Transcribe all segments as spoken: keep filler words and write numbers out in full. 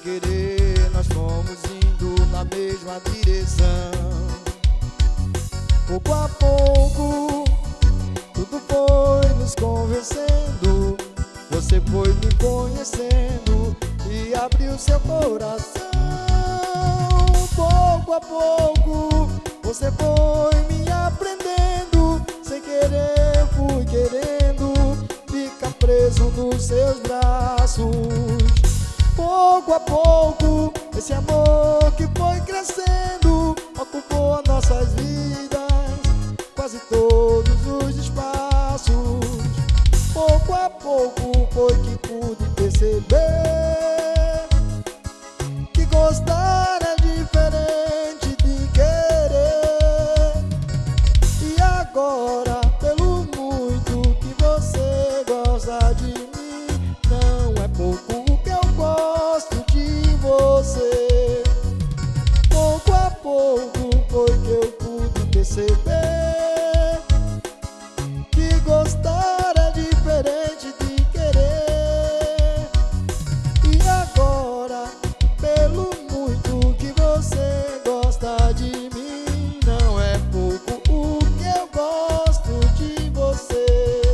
querer nós fomos indo na mesma direção. Pouco a pouco tudo foi nos convencendo. Você foi me conhecendo e abriu seu coração. Pouco a pouco você foi me aprendendo. Sem querer fui querendo ficar preso nos seus braços. Pouco a pouco esse amor que foi crescendo ocupou nossas vidas, quase todos os espaços. Pouco a pouco foi que pude perceber que gostar é diferente de querer. E agora, pelo muito que você gosta de mim, não é pouco o que eu gosto de você. Pouco a pouco foi que eu pude perceber que gostar é diferente de querer. E agora, pelo muito que você gosta de mim, não é pouco o que eu gosto de você.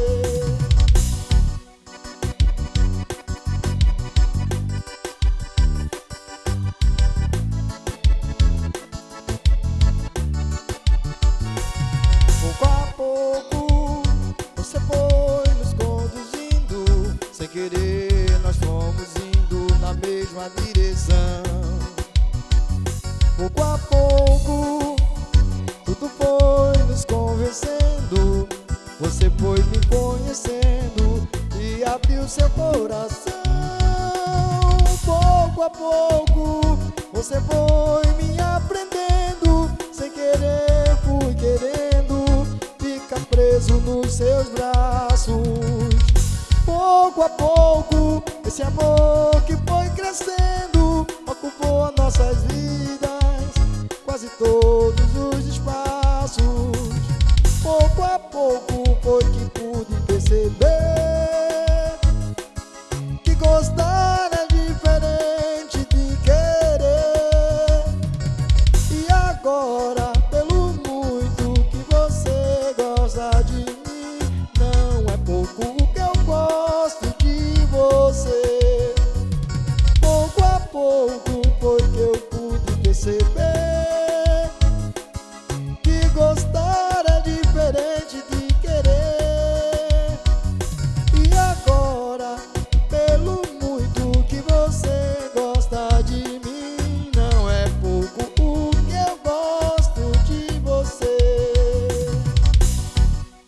Pouco a pouco você foi nos conduzindo. Sem querer nós fomos indo na mesma direção. Pouco a pouco tudo foi nos convencendo. Você foi me conhecendo e abriu seu coração. Pouco a pouco você foi me aprendendo. Sem querer fui querendo ficar preso nos seus braços. Pouco a pouco esse amor que foi crescendo ocupou nossas vidas, quase todos os espaços. Pouco a pouco foi que pude perceber que gostar